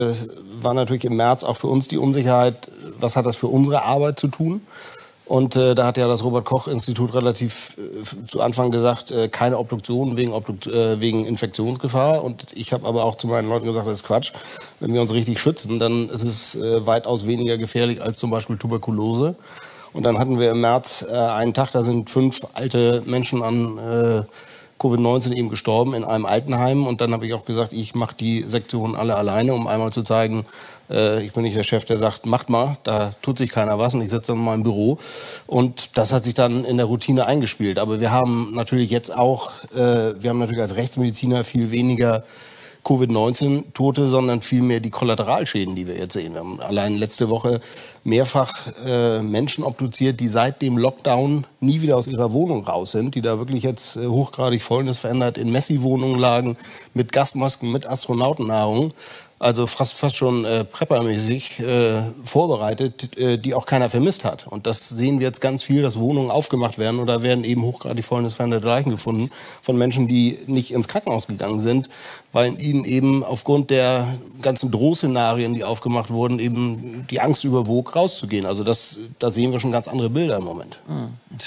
war natürlich im März auch für uns die Unsicherheit, was hat das für unsere Arbeit zu tun? Und da hat ja das Robert-Koch-Institut relativ zu Anfang gesagt, keine Obduktion wegen Infektionsgefahr. Und ich habe aber auch zu meinen Leuten gesagt, das ist Quatsch. Wenn wir uns richtig schützen, dann ist es weitaus weniger gefährlich als zum Beispiel Tuberkulose. Und dann hatten wir im März einen Tag, da sind 5 alte Menschen an Covid-19 eben gestorben in einem Altenheim. Und dann habe ich auch gesagt, ich mache die Sektionen alle alleine, um einmal zu zeigen, ich bin nicht der Chef, der sagt, macht mal, da tut sich keiner was und ich sitze dann in meinem Büro. Und das hat sich dann in der Routine eingespielt. Aber wir haben natürlich jetzt auch, wir haben natürlich als Rechtsmediziner viel weniger Covid-19-Tote, sondern vielmehr die Kollateralschäden, die wir jetzt sehen. Wir haben allein letzte Woche mehrfach Menschen obduziert, die seit dem Lockdown nie wieder aus ihrer Wohnung raus sind, die da wirklich jetzt hochgradig verändert in Messi-Wohnungen lagen, mit Gasmasken, mit Astronautennahrung. Also fast schon preppermäßig vorbereitet, die auch keiner vermisst hat. Und das sehen wir jetzt ganz viel, dass Wohnungen aufgemacht werden oder werden eben hochgradig veränderte Leichen gefunden von Menschen, die nicht ins Krankenhaus gegangen sind, weil ihnen eben aufgrund der ganzen Drohszenarien, die aufgemacht wurden, eben die Angst überwog, rauszugehen. Also da sehen wir schon ganz andere Bilder im Moment.